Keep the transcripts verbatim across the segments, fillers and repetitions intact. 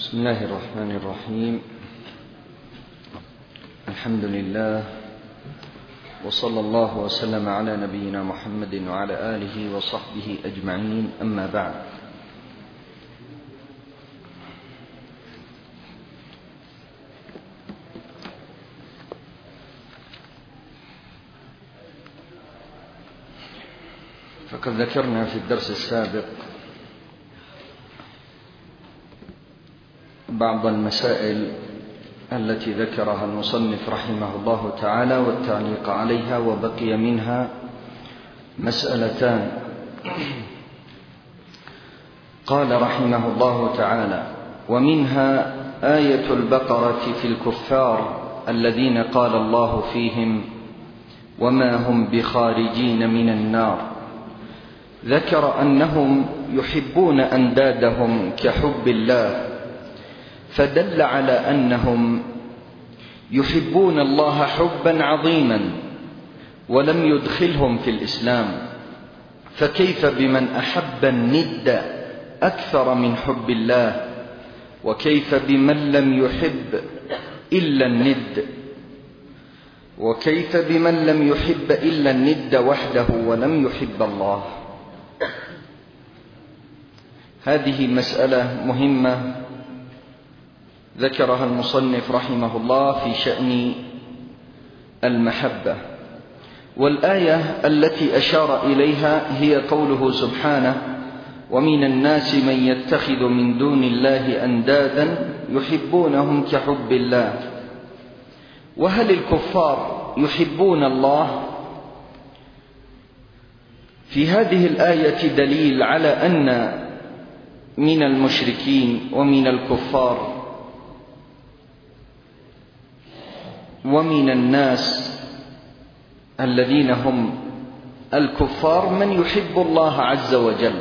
بسم الله الرحمن الرحيم. الحمد لله وصلى الله وسلم على نبينا محمد وعلى آله وصحبه أجمعين، أما بعد. فقد ذكرنا في الدرس السابق بعض المسائل التي ذكرها المصنف رحمه الله تعالى والتعليق عليها، وبقي منها مسألتان. قال رحمه الله تعالى: ومنها آية البقرة في الكفار الذين قال الله فيهم وما هم بخارجين من النار. ذكر أنهم يحبون أندادهم كحب الله، فدل على أنهم يحبون الله حبا عظيما ولم يدخلهم في الإسلام، فكيف بمن أحب الند أكثر من حب الله؟ وكيف بمن لم يحب إلا الند وكيف بمن لم يحب إلا الند وحده ولم يحب الله؟ هذه مسألة مهمة ذكرها المصنف رحمه الله في شأن المحبة. والآية التي أشار إليها هي قوله سبحانه: ومن الناس من يتخذ من دون الله أندادا يحبونهم كحب الله. وهل الكفار يحبون الله؟ في هذه الآية دليل على أن من المشركين ومن الكفار ومن الناس الذين هم الكفار من يحب الله عز وجل،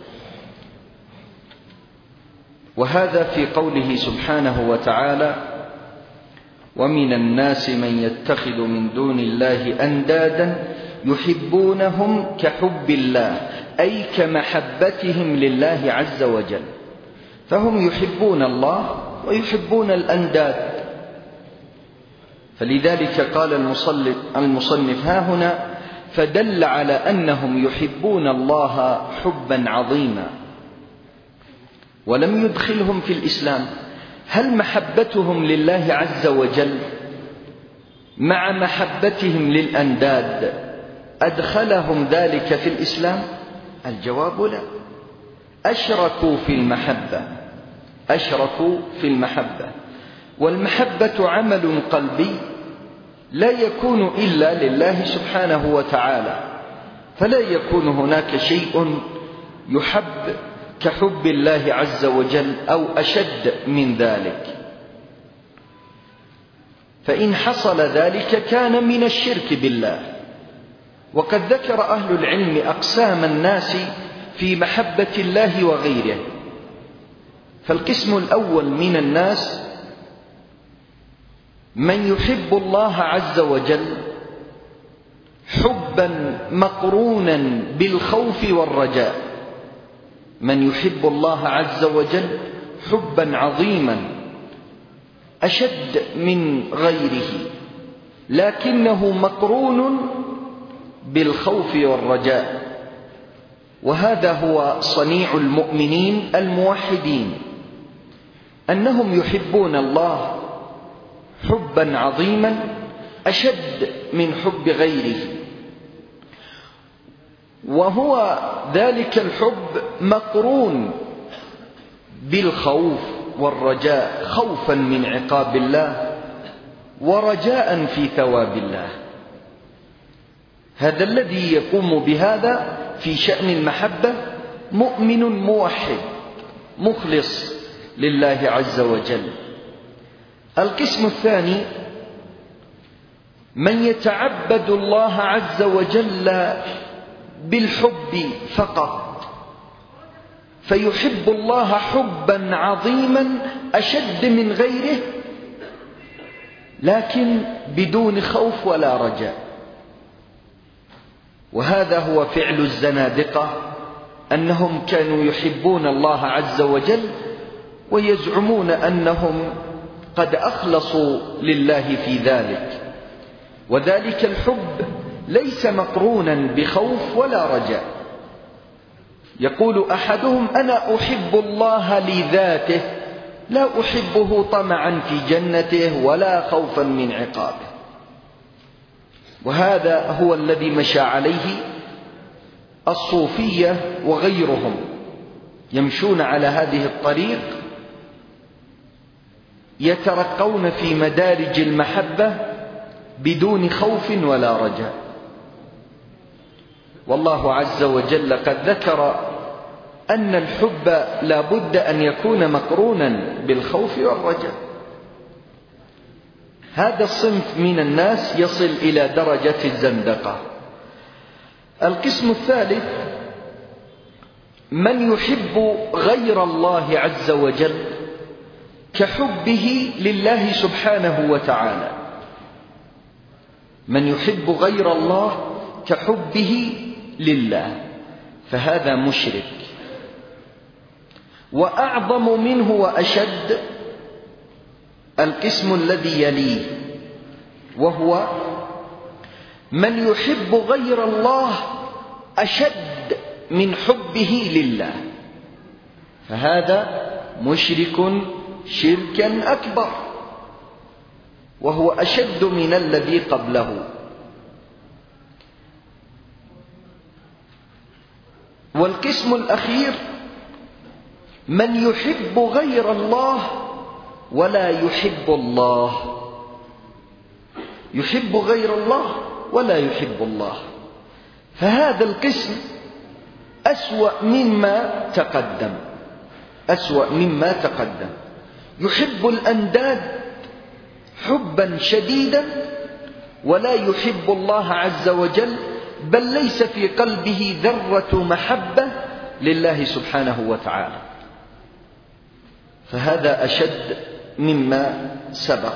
وهذا في قوله سبحانه وتعالى: ومن الناس من يتخذ من دون الله أندادا يحبونهم كحب الله، أي كمحبتهم لله عز وجل، فهم يحبون الله ويحبون الأنداد. فلذلك قال المصنف ها هنا: فدل على أنهم يحبون الله حبا عظيما ولم يدخلهم في الإسلام. هل محبتهم لله عز وجل مع محبتهم للأنداد أدخلهم ذلك في الإسلام؟ الجواب لا. أشركوا في المحبة أشركوا في المحبة والمحبة عمل قلبي لا يكون إلا لله سبحانه وتعالى، فلا يكون هناك شيء يحب كحب الله عز وجل أو أشد من ذلك، فإن حصل ذلك كان من الشرك بالله. وقد ذكر أهل العلم أقسام الناس في محبة الله وغيره. فالقسم الأول من الناس من يحب الله عز وجل حبا مقرونا بالخوف والرجاء، من يحب الله عز وجل حبا عظيما أشد من غيره، لكنه مقرون بالخوف والرجاء. وهذا هو صنيع المؤمنين الموحدين، أنهم يحبون الله حبا عظيما أشد من حب غيره، وهو ذلك الحب مقرون بالخوف والرجاء، خوفا من عقاب الله ورجاء في ثواب الله. هذا الذي يقوم بهذا في شأن المحبة مؤمن موحد مخلص لله عز وجل. القسم الثاني من يتعبد الله عز وجل بالحب فقط، فيحب الله حبا عظيما أشد من غيره، لكن بدون خوف ولا رجاء. وهذا هو فعل الزنادقة، أنهم كانوا يحبون الله عز وجل ويزعمون أنهم قد أخلصوا لله في ذلك، وذلك الحب ليس مقرونا بخوف ولا رجاء. يقول أحدهم: أنا أحب الله لذاته، لا أحبه طمعا في جنته ولا خوفا من عقابه. وهذا هو الذي مشى عليه الصوفية وغيرهم، يمشون على هذه الطريق، يترقون في مدارج المحبة بدون خوف ولا رجاء. والله عز وجل قد ذكر أن الحب لا بد أن يكون مقرونا بالخوف والرجاء. هذا الصنف من الناس يصل إلى درجة الزندقة. القسم الثالث: من يحب غير الله عز وجل كحبه لله سبحانه وتعالى. من يحب غير الله كحبه لله، فهذا مشرك. وأعظم منه وأشد القسم الذي يليه، وهو من يحب غير الله أشد من حبه لله، فهذا مشرك شركا أكبر، وهو أشد من الذي قبله. والقسم الأخير: من يحب غير الله ولا يحب الله. يحب غير الله ولا يحب الله، فهذا القسم أسوأ مما تقدم، أسوأ مما تقدم. يحب الأنداد حبا شديدا ولا يحب الله عز وجل، بل ليس في قلبه ذرة محبة لله سبحانه وتعالى، فهذا أشد مما سبق.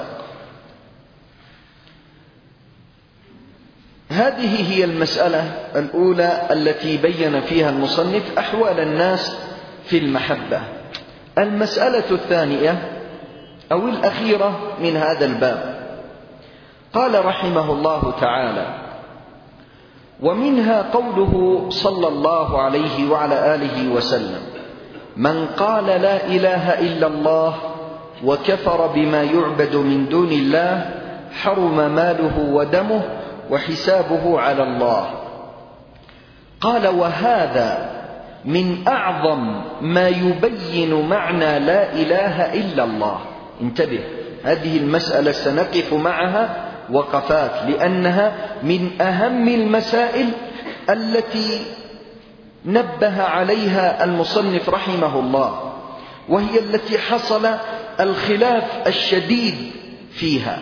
هذه هي المسألة الأولى التي بين فيها المصنف أحوال الناس في المحبة. المسألة الثانية أو الأخيرة من هذا الباب، قال رحمه الله تعالى: ومنها قوله صلى الله عليه وعلى آله وسلم: من قال لا إله إلا الله وكفر بما يعبد من دون الله حرم ماله ودمه وحسابه على الله. قال: وهذا من أعظم ما يبين معنى لا إله إلا الله. انتبه، هذه المسألة سنقف معها وقفات، لأنها من أهم المسائل التي نبه عليها المصنف رحمه الله، وهي التي حصل الخلاف الشديد فيها،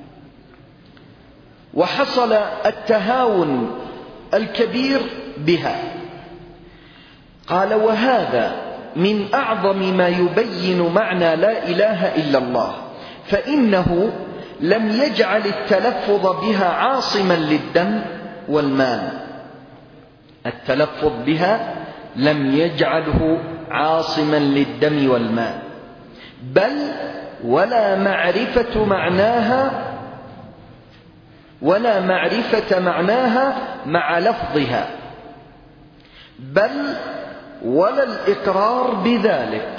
وحصل التهاون الكبير بها. قال: وهذا من أعظم ما يبين معنى لا إله إلا الله، فإنه لم يجعل التلفظ بها عاصما للدم والمال. التلفظ بها لم يجعله عاصما للدم والمال، بل ولا معرفة معناها ولا معرفة معناها مع لفظها، بل ولا الإقرار بذلك،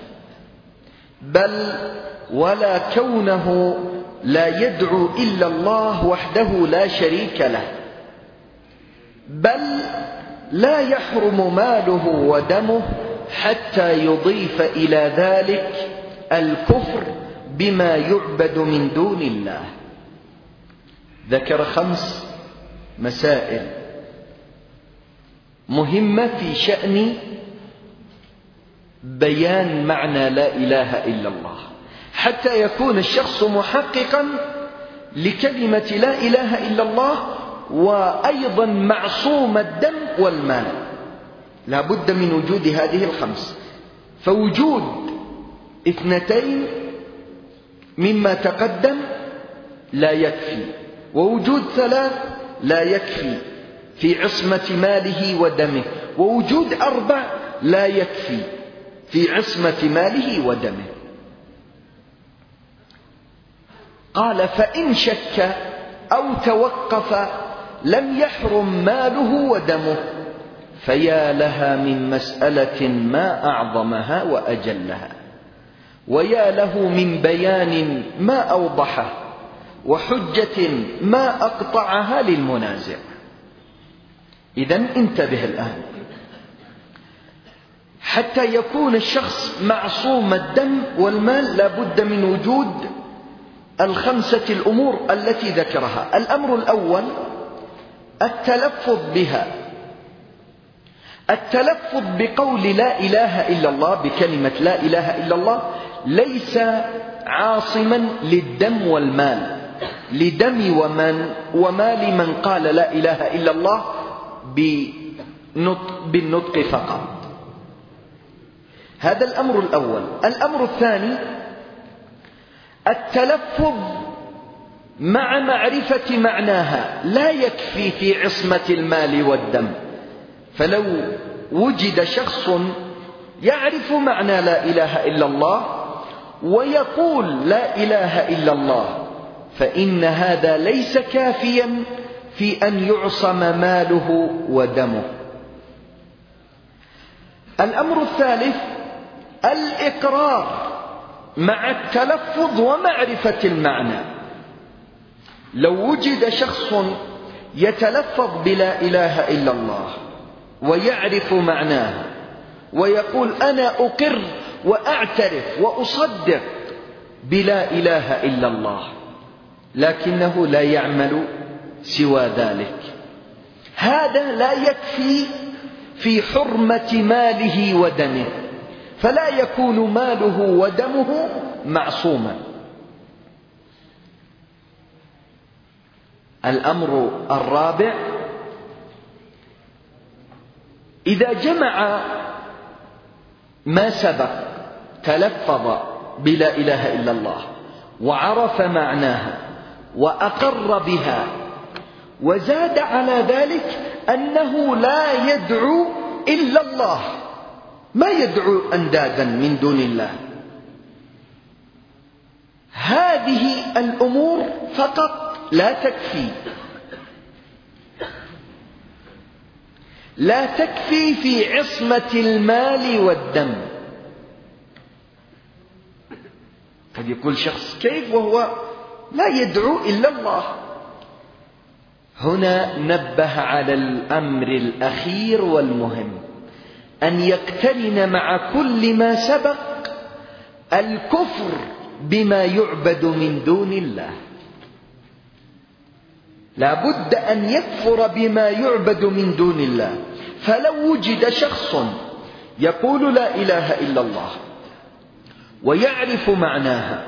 بل ولا كونه لا يدعو إلا الله وحده لا شريك له، بل لا يحرم ماله ودمه حتى يضيف إلى ذلك الكفر بما يعبد من دون الله. ذكر خمس مسائل مهمة في شأن بيان معنى لا إله إلا الله، حتى يكون الشخص محققا لكلمة لا إله إلا الله، وأيضا معصوم الدم والمال. لا بد من وجود هذه الخمس، فوجود اثنتين مما تقدم لا يكفي، ووجود ثلاث لا يكفي في عصمة ماله ودمه، ووجود أربع لا يكفي في عصمة ماله ودمه. قال: فإن شك أو توقف لم يحرم ماله ودمه، فيا لها من مسألة ما أعظمها وأجلها، ويا له من بيان ما أوضحه، وحجة ما أقطعها للمنازع. إذن انتبه الآن، حتى يكون الشخص معصوم الدم والمال لا بد من وجود الخمسة الأمور التي ذكرها. الأمر الأول التلفظ بها، التلفظ بقول لا إله إلا الله، بكلمة لا إله إلا الله، ليس عاصما للدم والمال، لدم ومن ومال من قال لا إله إلا الله بالنطق فقط. هذا الأمر الأول. الأمر الثاني التلفظ مع معرفة معناها، لا يكفي في عصمة المال والدم. فلو وجد شخص يعرف معنى لا إله إلا الله ويقول لا إله إلا الله، فإن هذا ليس كافيا في أن يعصم ماله ودمه. الأمر الثالث الإقرار مع التلفظ ومعرفة المعنى. لو وجد شخص يتلفظ بلا إله إلا الله ويعرف معناها ويقول أنا أقر وأعترف وأصدق بلا إله إلا الله، لكنه لا يعمل سوى ذلك، هذا لا يكفي في حرمة ماله ودمه، فلا يكون ماله ودمه معصوما. الأمر الرابع إذا جمع ما سبق، تلفظ بلا إله إلا الله وعرف معناها وأقر بها، وزاد على ذلك أنه لا يدعو إلا الله، ما يدعو أندادا من دون الله، هذه الأمور فقط لا تكفي، لا تكفي في عصمة المال والدم. قد يقول شخص كيف وهو لا يدعو إلا الله؟ هنا نبه على الأمر الأخير والمهم، أن يقترن مع كل ما سبق الكفر بما يعبد من دون الله. لا بد أن يكفر بما يعبد من دون الله. فلو وجد شخص يقول لا إله إلا الله ويعرف معناها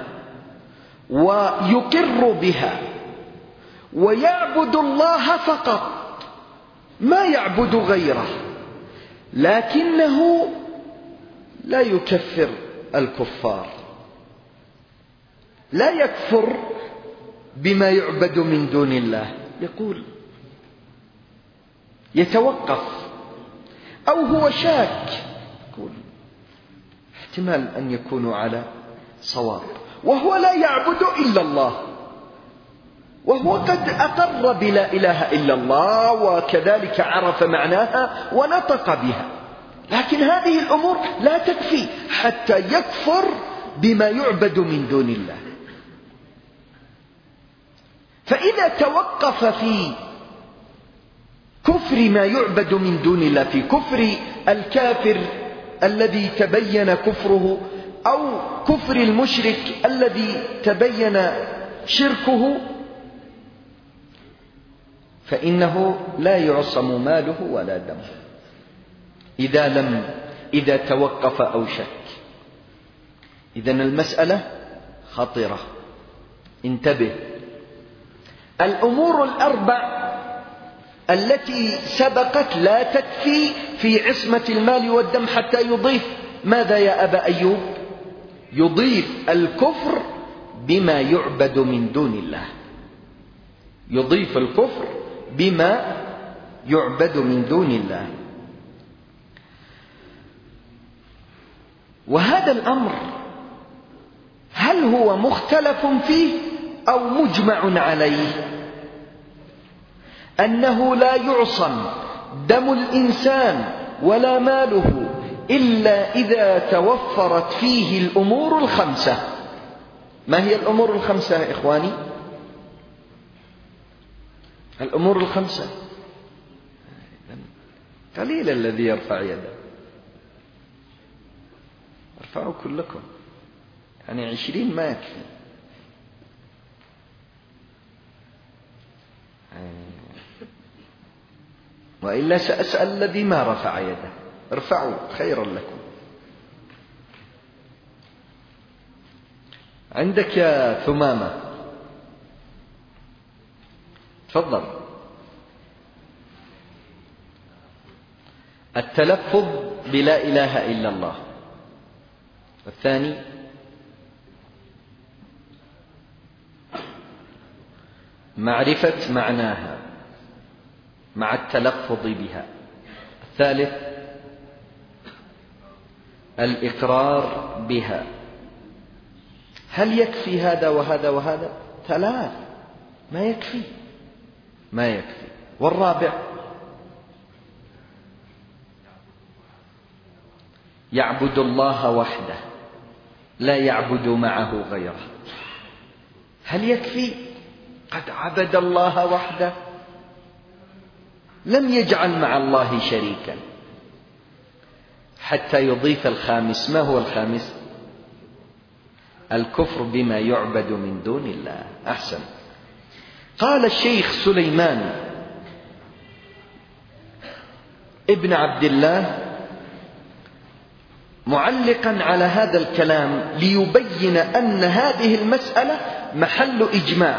ويقر بها ويعبد الله فقط، ما يعبد غيره، لكنه لا يكفر الكفار، لا يكفر بما يعبد من دون الله، يقول يتوقف، أو هو شاك، يقول احتمال أن يكونوا على صواب، وهو لا يعبد إلا الله، وهو قد أقر بلا إله إلا الله وكذلك عرف معناها ونطق بها، لكن هذه الأمور لا تكفي حتى يكفر بما يعبد من دون الله. فإذا توقف في كفر ما يعبد من دون الله، في كفر الكافر الذي تبين كفره، أو كفر المشرك الذي تبين شركه، فإنه لا يعصم ماله ولا دمه إذا لم إذا توقف أو شك. إذن المسألة خطرة، انتبه. الأمور الأربع التي سبقت لا تكفي في عصمة المال والدم حتى يضيف ماذا يا أبا أيوب؟ يضيف الكفر بما يعبد من دون الله، يضيف الكفر بما يعبد من دون الله. وهذا الأمر هل هو مختلف فيه أو مجمع عليه؟ أنه لا يعصم دم الإنسان ولا ماله إلا إذا توفرت فيه الأمور الخمسة. ما هي الأمور الخمسة يا إخواني؟ الأمور الخمسة، قليل الذي يرفع يده. ارفعوا كلكم، يعني عشرين ما يكفي. وإلا سأسأل الذي ما رفع يده. ارفعوا خيرا لكم. عندك يا ثمامة، تفضل. التلفظ بلا إله إلا الله. والثاني معرفة معناها مع التلفظ بها. الثالث الإقرار بها. هل يكفي هذا وهذا وهذا؟ ثلاث، ما يكفي ما يكفي. والرابع يعبد الله وحده لا يعبد معه غيره. هل يكفي؟ قد عبد الله وحده، لم يجعل مع الله شريكا، حتى يضيف الخامس. ما هو الخامس؟ الكفر بما يعبد من دون الله. أحسن. قال الشيخ سليمان ابن عبد الله معلقا على هذا الكلام ليبين أن هذه المسألة محل إجماع،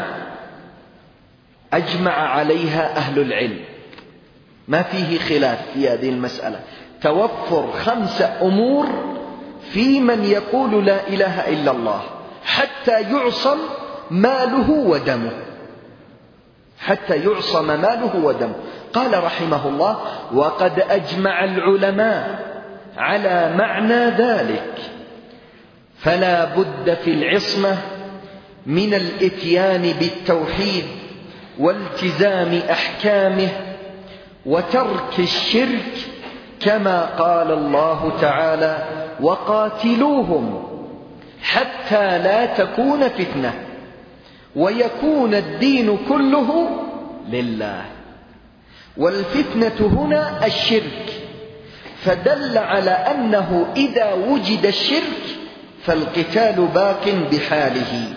أجمع عليها أهل العلم، ما فيه خلاف في هذه المسألة. توفر خمسة أمور في من يقول لا إله إلا الله حتى يعصم ماله ودمه، حتى يعصم ماله ودمه. قال رحمه الله: وقد أجمع العلماء على معنى ذلك، فلا بد في العصمة من الإتيان بالتوحيد والتزام أحكامه وترك الشرك، كما قال الله تعالى: وقاتلوهم حتى لا تكون فتنة ويكون الدين كله لله. والفتنة هنا الشرك، فدل على أنه إذا وجد الشرك فالقتال باق بحاله.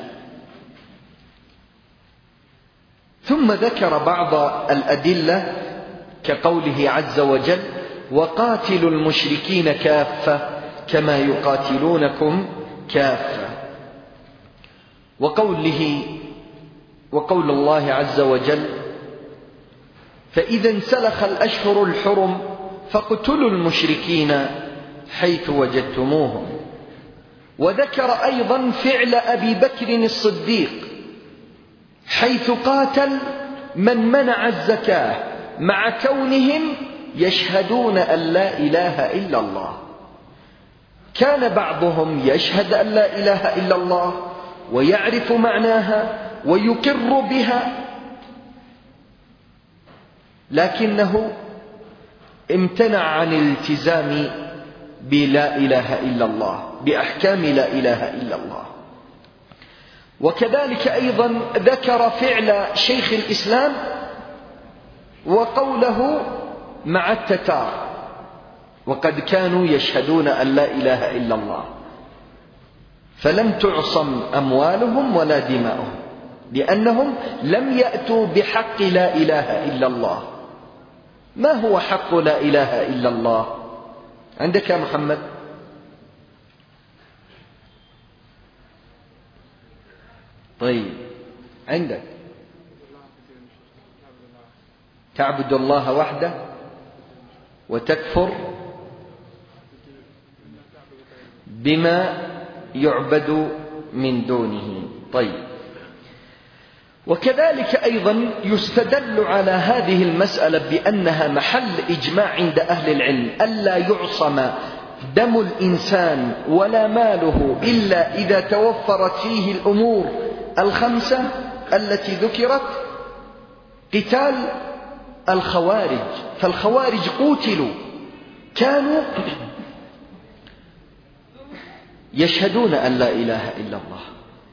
ثم ذكر بعض الأدلة كقوله عز وجل: وقاتلوا المشركين كافة كما يقاتلونكم كافة، وقوله وقول الله عز وجل: فإذا انسلخ الأشهر الحرم فاقتلوا المشركين حيث وجدتموهم. وذكر أيضا فعل أبي بكر الصديق حيث قاتل من منع الزكاة مع كونهم يشهدون أن لا إله إلا الله. كان بعضهم يشهد أن لا إله إلا الله ويعرف معناها ويقر بها، لكنه امتنع عن الالتزام بلا إله إلا الله، بأحكام لا إله إلا الله. وكذلك أيضا ذكر فعل شيخ الإسلام وقوله مع التتار: وقد كانوا يشهدون أن لا إله إلا الله، فلم تعصم أموالهم ولا دماؤهم لأنهم لم يأتوا بحق لا إله إلا الله. ما هو حق لا إله إلا الله عندك يا محمد؟ طيب عندك: تعبد الله وحده وتكفر بما يعبد من دونه. طيب. وكذلك أيضا يستدل على هذه المسألة بأنها محل إجماع عند أهل العلم ألا يعصم دم الإنسان ولا ماله إلا إذا توفرت فيه الأمور الخمسة التي ذكرت، قتال الخوارج. فالخوارج قوتلوا، كانوا يشهدون أن لا إله إلا الله،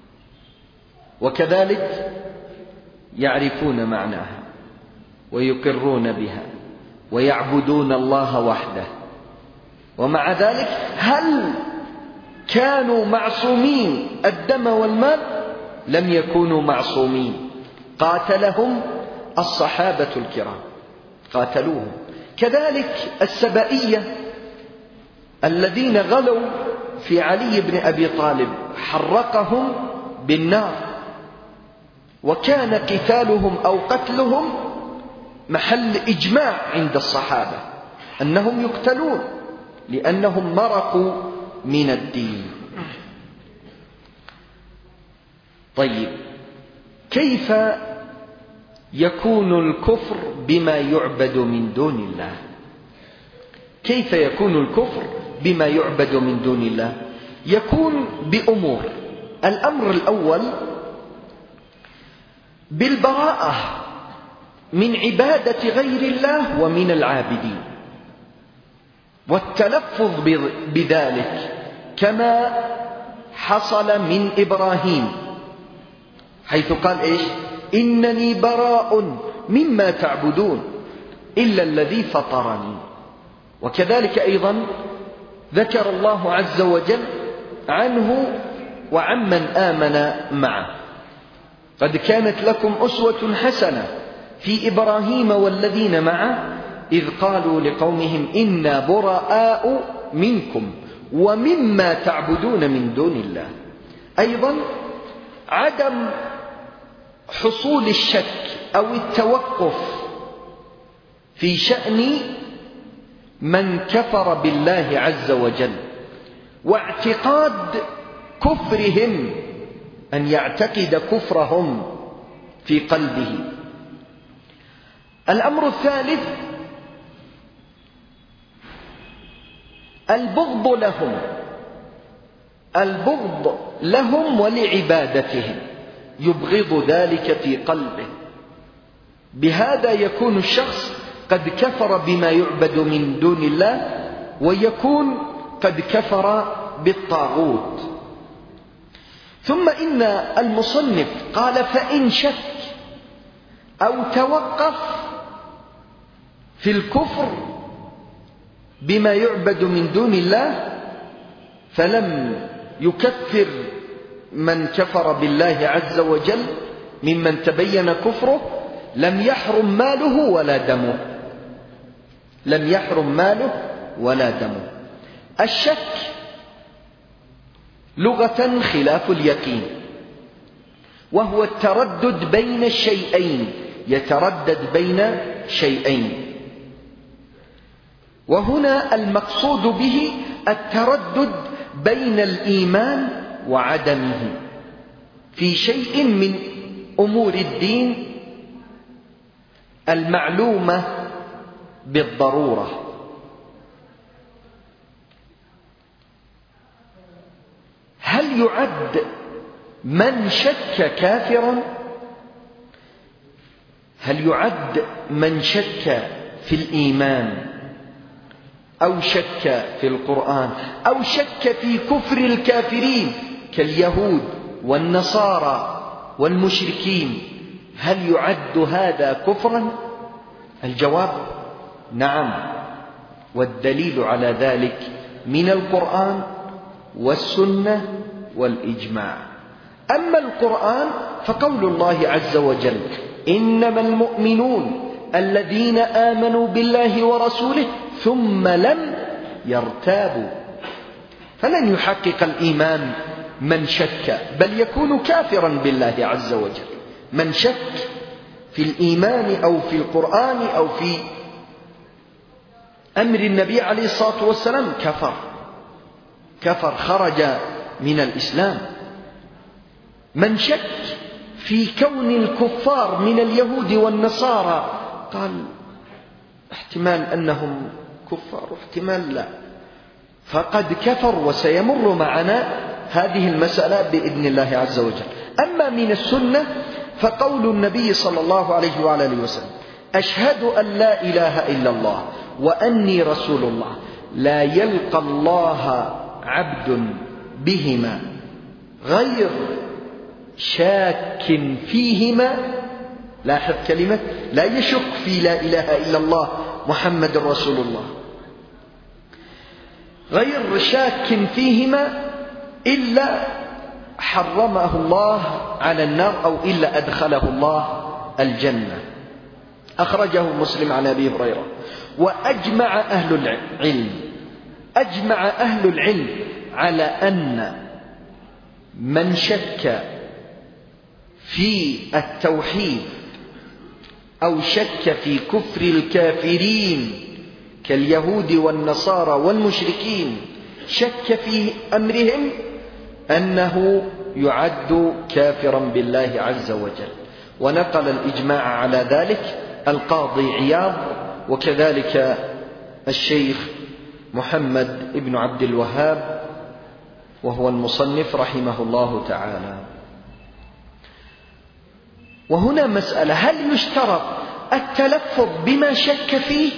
وكذلك يعرفون معناها ويقرون بها ويعبدون الله وحده. ومع ذلك هل كانوا معصومين الدم والمال؟ لم يكونوا معصومين. قاتلهم الصحابة الكرام، قاتلوهم. كذلك السبائية الذين غلوا في علي بن أبي طالب حرقهم بالنار، وكان قتالهم أو قتلهم محل إجماع عند الصحابة أنهم يقتلون لأنهم مرقوا من الدين. طيب، كيف يكون الكفر بما يعبد من دون الله؟ كيف يكون الكفر بما يعبد من دون الله؟ يكون بأمور. الأمر الأول بالبراءة من عبادة غير الله ومن العابدين، والتلفظ بذلك كما حصل من إبراهيم، حيث قال إيش؟ إنني براء مما تعبدون إلا الذي فطرني. وكذلك أيضا ذكر الله عز وجل عنه وعمن آمن معه: قد كانت لكم أسوة حسنة في إبراهيم والذين معه إذ قالوا لقومهم إنا براء منكم ومما تعبدون من دون الله. أيضا عدم حصول الشك أو التوقف في شأن من كفر بالله عز وجل، واعتقاد كفرهم، أن يعتقد كفرهم في قلبه. الأمر الثالث البغض لهم، البغض لهم ولعبادتهم، يبغض ذلك في قلبه. بهذا يكون الشخص قد كفر بما يعبد من دون الله، ويكون قد كفر بالطاغوت. ثم إن المصنف قال: فإن شك أو توقف في الكفر بما يعبد من دون الله فلم يكفر من كفر بالله عز وجل ممن تبين كفره، لم يحرم ماله ولا دمه، لم يحرم ماله ولا دمه. الشك لغة خلاف اليقين، وهو التردد بين الشيئين، يتردد بين شيئين. وهنا المقصود به التردد بين الإيمان وعدمه في شيء من أمور الدين المعلومة بالضرورة. هل يعد من شك كافرا؟ هل يعد من شك في الإيمان أو شك في القرآن أو شك في كفر الكافرين كاليهود والنصارى والمشركين، هل يعد هذا كفرا؟ الجواب نعم، والدليل على ذلك من القرآن والسنة والإجماع. أما القرآن فقول الله عز وجل: إنما المؤمنون الذين آمنوا بالله ورسوله ثم لم يرتابوا. فلن يحقق الإيمان من شك، بل يكون كافرا بالله عز وجل. من شك في الإيمان أو في القرآن أو في أمر النبي عليه الصلاة والسلام كفر، كفر، خرج من الإسلام. من شك في كون الكفار من اليهود والنصارى قال احتمال أنهم كفار واحتمال لا، فقد كفر، وسيمر معنا هذه المسألة بإذن الله عز وجل. أما من السنة فقول النبي صلى الله عليه وعلى آله وسلم: أشهد أن لا إله إلا الله وأني رسول الله. لا يلقى الله عبد بهما غير شاك فيهما. لاحظ كلمة لا يشك في لا إله إلا الله محمد رسول الله، غير شاك فيهما إلا حرمه الله على النار أو إلا أدخله الله الجنة. أخرجه مسلم عن أبي هريرة. وأجمع أهل العلم أجمع أهل العلم على أن من شك في التوحيد أو شك في كفر الكافرين كاليهود والنصارى والمشركين، شك في أمرهم، أنه يعد كافرا بالله عز وجل. ونقل الإجماع على ذلك القاضي عياض، وكذلك الشيخ محمد بن عبد الوهاب وهو المصنف رحمه الله تعالى. وهنا مسألة: هل يشترط التلفظ بما شك فيه؟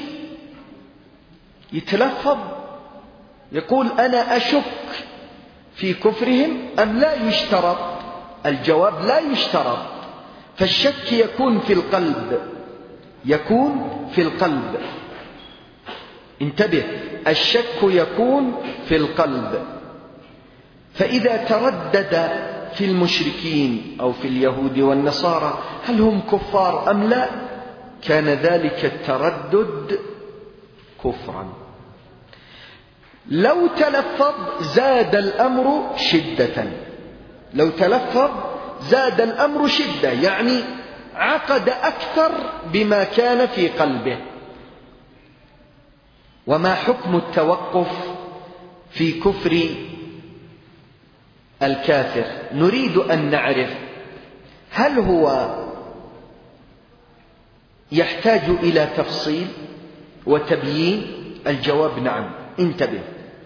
يتلفظ يقول أنا أشك في كفرهم أم لا يشترط؟ الجواب: لا يشترط. فالشك يكون في القلب يكون في القلب انتبه، الشك يكون في القلب. فإذا تردد في المشركين أو في اليهود والنصارى هل هم كفار أم لا، كان ذلك التردد كفرا. لو تلفظ زاد الأمر شدة، لو تلفظ زاد الأمر شدة، يعني عقد أكثر بما كان في قلبه. وما حكم التوقف في كفر الكافر؟ نريد أن نعرف هل هو يحتاج إلى تفصيل وتبيين؟ الجواب: نعم. انتبه،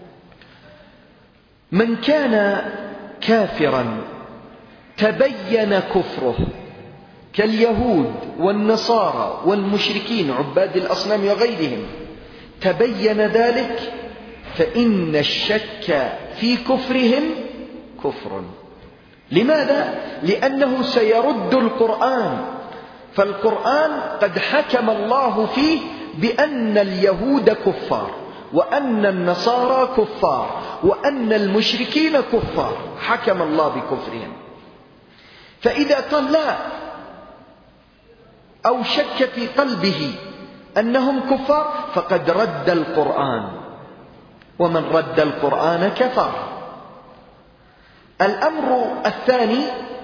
من كان كافرا تبين كفره كاليهود والنصارى والمشركين عباد الأصنام وغيرهم، تبين ذلك، فإن الشك في كفرهم كفر. لماذا؟ لأنه سيرد القرآن، فالقرآن قد حكم الله فيه بأن اليهود كفار، وأن النصارى كفار، وأن المشركين كفار، حكم الله بكفرهم. فإذا قال لا أو شك في قلبه أنهم كفار فقد رد القرآن، ومن رد القرآن كفر. الأمر الثاني: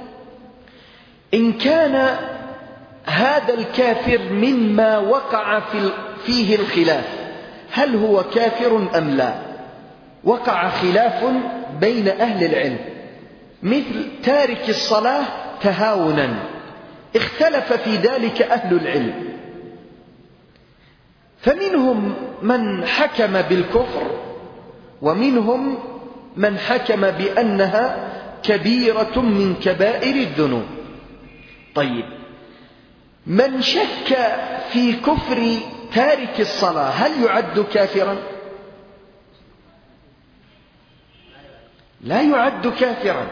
إن كان هذا الكافر مما وقع فيه الخلاف، هل هو كافر أم لا؟ وقع خلاف بين أهل العلم، مثل تارك الصلاة تهاونا، اختلف في ذلك أهل العلم، فمنهم من حكم بالكفر، ومنهم من حكم بأنها كبيرة من كبائر الذنوب. طيب، من شك في كفر تارك الصلاة هل يعد كافرا؟ لا يعد كافرا،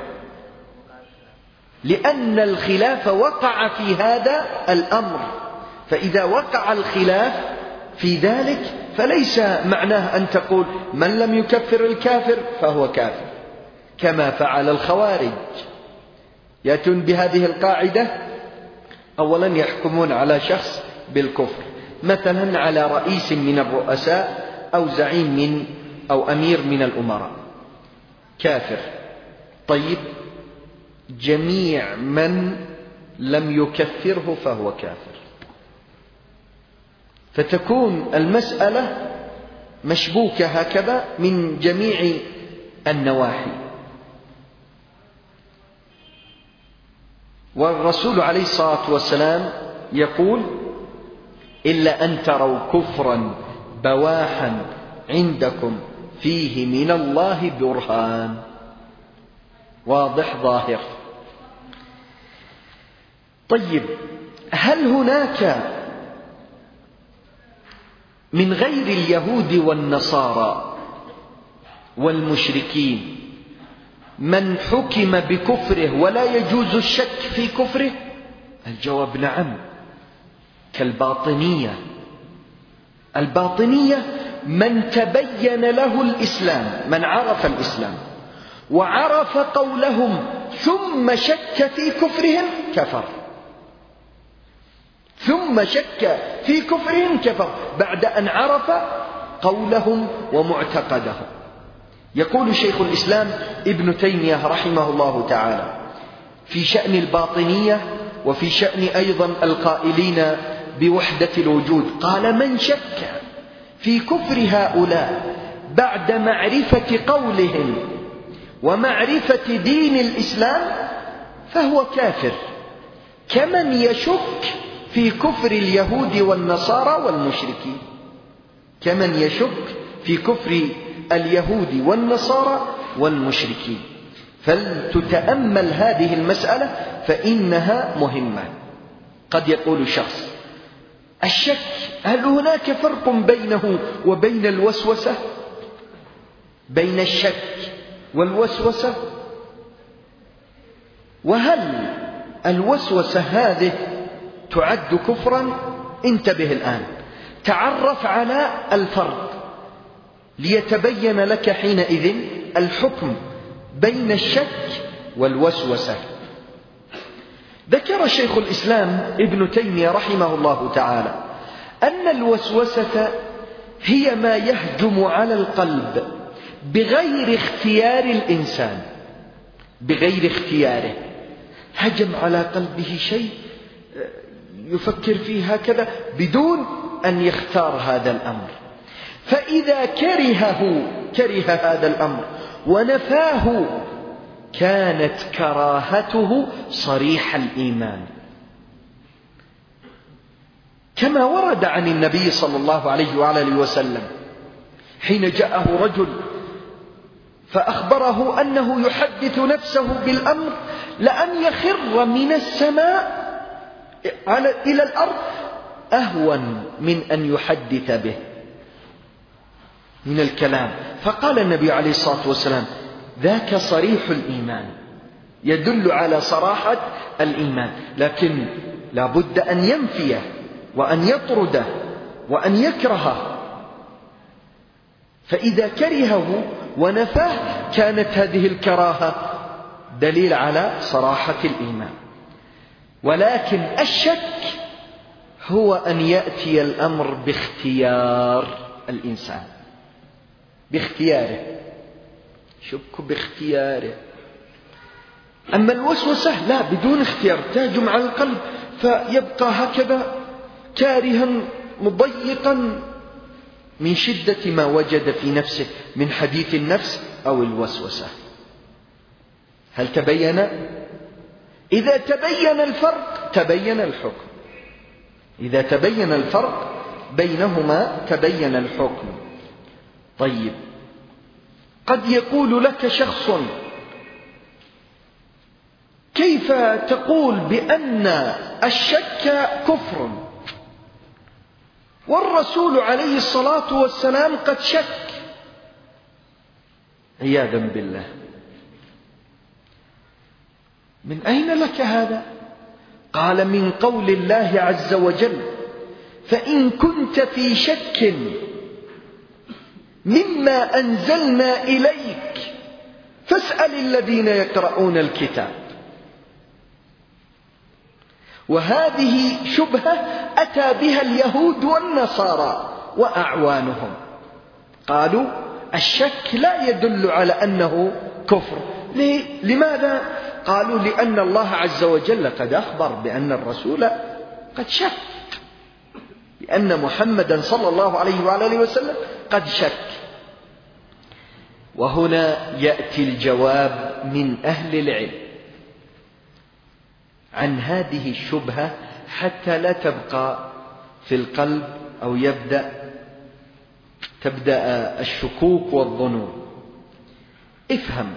لأن الخلاف وقع في هذا الأمر. فإذا وقع الخلاف في ذلك فليس معناه أن تقول من لم يكفر الكافر فهو كافر، كما فعل الخوارج. يأتون بهذه القاعدة: أولا يحكمون على شخص بالكفر، مثلا على رئيس من الرؤساء أو زعيم من أو أمير من الأمراء، كافر. طيب، جميع من لم يكفره فهو كافر، فتكون المسألة مشبوكة هكذا من جميع النواحي. والرسول عليه الصلاة والسلام يقول: إلا أن تروا كفرا بواحا عندكم فيه من الله برهان. واضح ظاهر. طيب، هل هناك من غير اليهود والنصارى والمشركين من حكم بكفره ولا يجوز الشك في كفره؟ الجواب نعم، كالباطنية. الباطنية من تبين له الإسلام، من عرف الإسلام وعرف قولهم ثم شك في كفرهم كفر، ثم شك في كفرهم كفر بعد أن عرف قولهم ومعتقدهم. يقول شيخ الإسلام ابن تيمية رحمه الله تعالى في شأن الباطنية وفي شأن أيضا القائلين بوحدة الوجود، قال: من شك في كفر هؤلاء بعد معرفة قولهم ومعرفة دين الإسلام فهو كافر، كمن يشك في كفر اليهود والنصارى والمشركين، كمن يشك في كفر اليهود والنصارى والمشركين. فلتتأمل هذه المسألة فإنها مهمة. قد يقول شخص: الشك، هل هناك فرق بينه وبين الوسوسة؟ بين الشك والوسوسة؟ وهل الوسوسة هذه تعد كفرا؟ انتبه الآن، تعرف على الفرق ليتبين لك حينئذ الحكم بين الشك والوسوسة. ذكر شيخ الإسلام ابن تيمية رحمه الله تعالى أن الوسوسة هي ما يهجم على القلب بغير اختيار الإنسان، بغير اختياره، هجم على قلبه شيء يفكر فيه هكذا بدون أن يختار هذا الأمر، فإذا كرهه كره هذا الأمر ونفاه كانت كراهته صريح الإيمان، كما ورد عن النبي صلى الله عليه وعلى آله وسلم حين جاءه رجل فأخبره أنه يحدث نفسه بالأمر لأن يخر من السماء إلى الأرض أهون من أن يحدث به من الكلام. فقال النبي عليه الصلاة والسلام: ذاك صريح الإيمان، يدل على صراحة الإيمان، لكن لا بد أن ينفيه وأن يطرده وأن يكرهه، فإذا كرهه ونفاه كانت هذه الكراهة دليل على صراحة الإيمان. ولكن الشك هو أن يأتي الأمر باختيار الإنسان، باختياره، شك باختياره. أما الوسوسة لا، بدون اختيار، تهجم على القلب فيبقى هكذا كارها مضيقا من شدة ما وجد في نفسه من حديث النفس أو الوسوسة. هل تبين؟ إذا تبين الفرق تبين الحكم، إذا تبين الفرق بينهما تبين الحكم. طيب، قد يقول لك شخص: كيف تقول بأن الشك كفر والرسول عليه الصلاة والسلام قد شك؟ عياذا بالله، من أين لك هذا؟ قال: من قول الله عز وجل: فإن كنت في شك مما أنزلنا إليك فاسأل الذين يقرؤون الكتاب. وهذه شبهة أتى بها اليهود والنصارى وأعوانهم، قالوا الشك لا يدل على أنه كفر. لماذا؟ قالوا: لأن الله عز وجل قد أخبر بأن الرسول قد شك، لأن محمدا صلى الله عليه وعلى آله وسلم قد شك. وهنا يأتي الجواب من أهل العلم عن هذه الشبهة حتى لا تبقى في القلب أو يبدأ تبدأ الشكوك والظنون. افهم،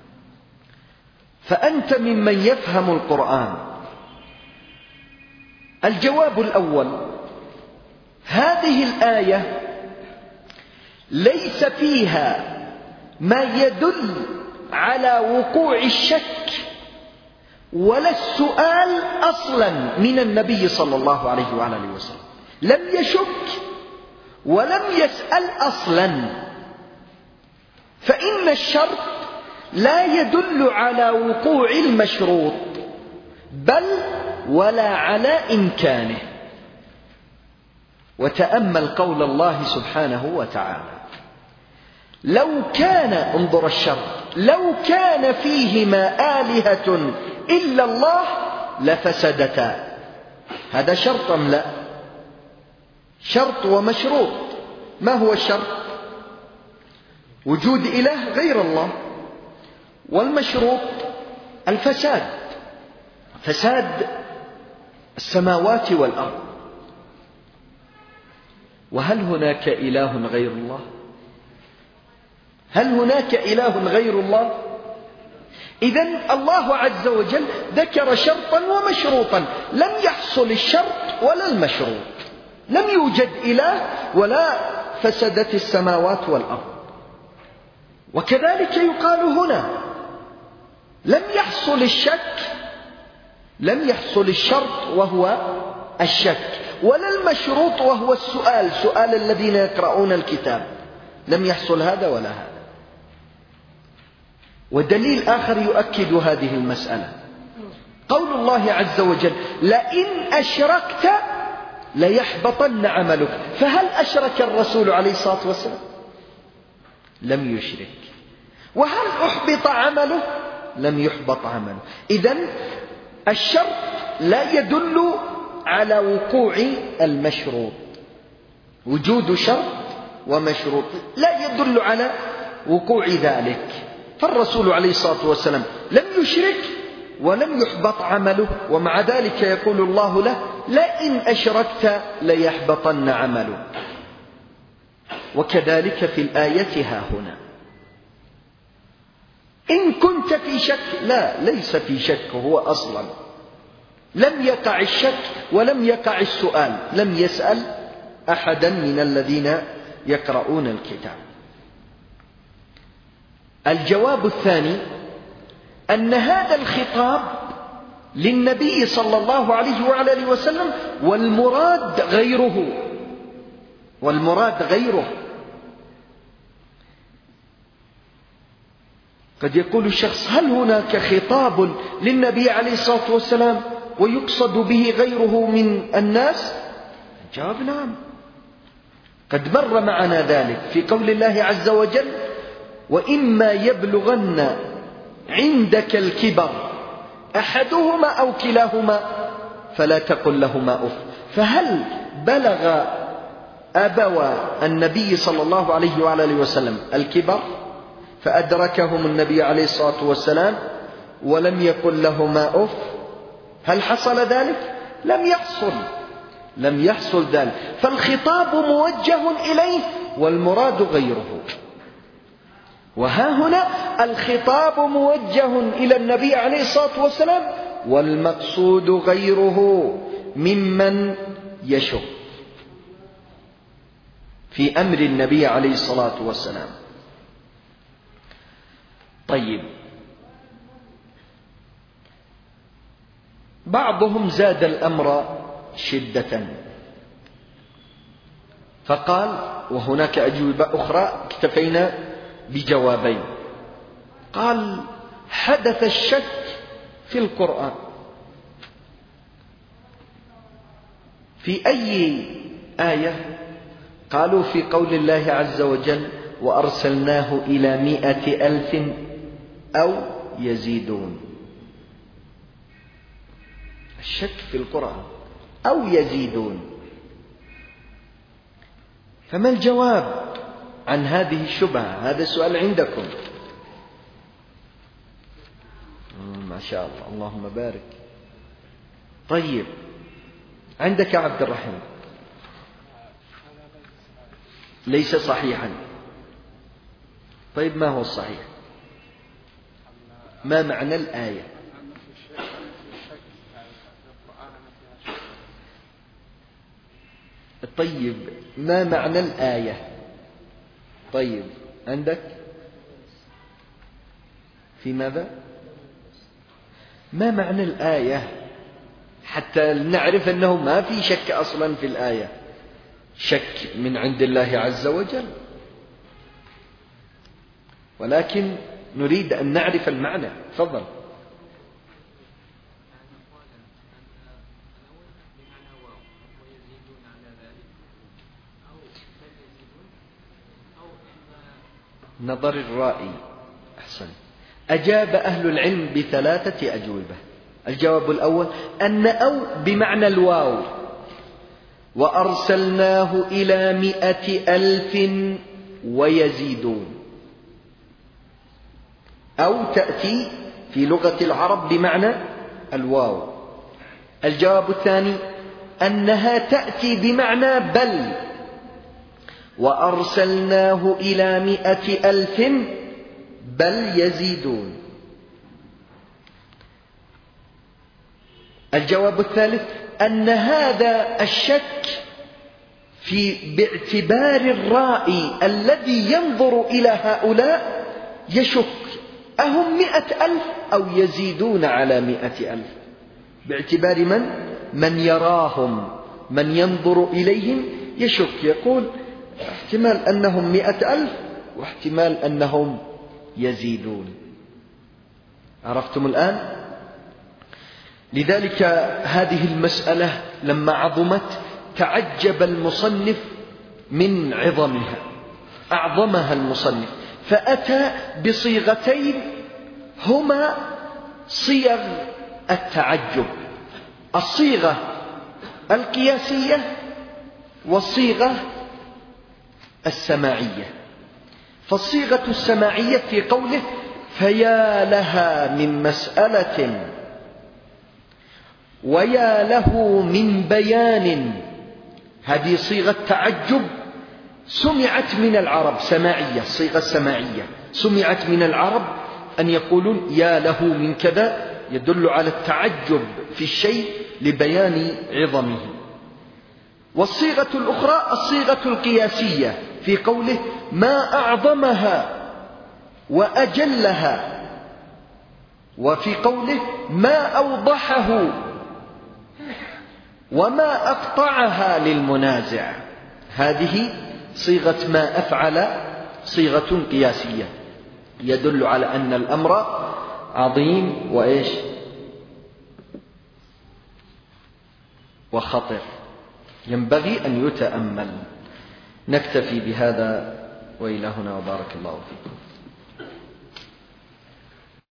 فأنت ممن يفهم القرآن. الجواب الأول: هذه الآية ليس فيها ما يدل على وقوع الشك ولا السؤال أصلا من النبي صلى الله عليه وعلى آله وسلم. لم يشك ولم يسأل أصلا، فإن الشرط لا يدل على وقوع المشروط بل ولا على إمكانه. وتأمل قول الله سبحانه وتعالى: لو كان، انظر الشرط، لو كان فيهما آلهة إلا الله لفسدتا. هذا شرط أم لا؟ شرط ومشروط. ما هو الشرط؟ وجود إله غير الله. والمشروط الفساد، فساد السماوات والأرض. وهل هناك إله غير الله؟ هل هناك إله غير الله؟ إذن الله عز وجل ذكر شرطا ومشروطا، لم يحصل الشرط ولا المشروط، لم يوجد إله ولا فسدت السماوات والأرض. وكذلك يقال هنا: لم يحصل الشك، لم يحصل الشرط وهو الشك، ولا المشروط وهو السؤال، سؤال الذين يقرؤون الكتاب، لم يحصل هذا ولا هذا. ودليل آخر يؤكد هذه المسألة: قول الله عز وجل: لئن أشركت ليحبطن عملك. فهل أشرك الرسول عليه الصلاة والسلام؟ لم يشرك. وهل أحبط عمله؟ لم يحبط عمله. إذن الشرط لا يدل على وقوع المشروط. وجود شرط ومشروط لا يدل على وقوع ذلك. فالرسول عليه الصلاة والسلام لم يشرك ولم يحبط عمله، ومع ذلك يقول الله له: لئن أشركت ليحبطن عمله. وكذلك في الآية ها هنا: إن كنت في شك. لا، ليس في شك هو أصلا، لم يقع الشك ولم يقع السؤال، لم يسأل أحدا من الذين يقرؤون الكتاب. الجواب الثاني: أن هذا الخطاب للنبي صلى الله عليه وعلى آله وسلم، والمراد غيره، والمراد غيره. قد يقول الشخص: هل هناك خطاب للنبي عليه الصلاة والسلام ويقصد به غيره من الناس؟ الجواب نعم، قد مر معنا ذلك في قول الله عز وجل: وإما يبلغن عندك الكبر أحدهما أو كلاهما فلا تقل لهما أف. فهل بلغ أبوى النبي صلى الله عليه وعلى آله وسلم الكبر فأدركهم النبي عليه الصلاة والسلام ولم يقل لهما أف؟ هل حصل ذلك؟ لم يحصل، لم يحصل ذلك. فالخطاب موجه إليه والمراد غيره. وها هنا الخطاب موجه إلى النبي عليه الصلاة والسلام والمقصود غيره ممن يشك في أمر النبي عليه الصلاة والسلام. طيب، بعضهم زاد الأمر شدة فقال، وهناك أجوبة أخرى اكتفينا بجوابين، قال: حدث الشك في القرآن. في أي آية؟ قالوا في قول الله عز وجل: وأرسلناه إلى مائة ألف أو يزيدون. الشك في القرآن أو يزيدون. فما الجواب عن هذه الشبهة؟ هذا السؤال عندكم. ما شاء الله، اللهم بارك. طيب، عندك عبد الرحيم. ليس صحيحا. طيب ما هو الصحيح؟ ما معنى الآية؟ طيب ما معنى الآية؟ طيب عندك في ماذا؟ ما معنى الآية حتى نعرف أنه ما في شك أصلا في الآية، شك من عند الله عز وجل، ولكن نريد أن نعرف المعنى. تفضل. نظر الرائي. أحسن. أجاب أهل العلم بثلاثة أجوبة. الجواب الأول أن أو بمعنى الواو، وأرسلناه إلى مئة ألف ويزيدون. أو تأتي في لغة العرب بمعنى الواو. الجواب الثاني أنها تأتي بمعنى بل، وأرسلناه إلى مئة ألف بل يزيدون. الجواب الثالث أن هذا الشك في باعتبار الرائي الذي ينظر إلى هؤلاء يشك أهم مئة ألف أو يزيدون على مئة ألف، باعتبار من؟ من يراهم، من ينظر إليهم يشك، يقول احتمال أنهم مئة ألف واحتمال أنهم يزيدون. عرفتم الآن؟ لذلك هذه المسألة لما عظمت تعجب المصنف من عظمها، أعظمها المصنف، فأتى بصيغتين هما صيغ التعجب: الصيغة القياسية والصيغة السماعية. فالصيغة السماعية في قوله فيا لها من مسألة ويا له من بيان، هذه صيغة تعجب سمعت من العرب، سماعية، صيغة سماعية سمعت من العرب أن يقولون يا له من كذا، يدل على التعجب في الشيء لبيان عظمه. والصيغة الأخرى الصيغة القياسية في قوله ما أعظمها وأجلها، وفي قوله ما أوضحه وما أقطعها للمنازع. هذه صيغة ما أفعل صيغة قياسية يدل على أن الأمر عظيم وإيش وخطر، ينبغي أن يتأمل. نكتفي بهذا وإلى هنا وبارك الله فيكم.